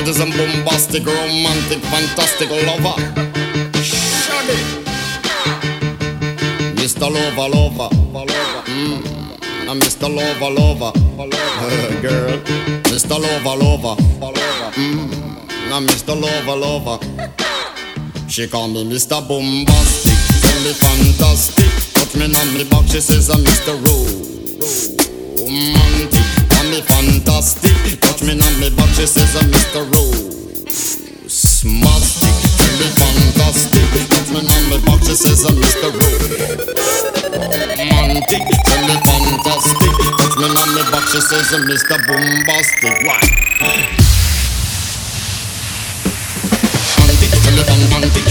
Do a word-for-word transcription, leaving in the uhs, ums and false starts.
Romanticism, bombastic, romantic, fantastic lover. Shaggy. Mister Lover, lover, mm. I'm Mister Lover, lover, girl. Mister Lover, lover, mm. I'm Mister Lover, lover. She call me Mister Bombastic, tell me fantastic. Touch me on me back, she says I'm Mister Romantic. Call me fantastic, touch me on me back, she says I'm Mister Romantic. Tell me fantastic, touch me on me back, she says I'm Mister Romantic. Tell me fantastic, touch me on me back, she says I'm Mister Bombastic. Why? Tell me fantastic.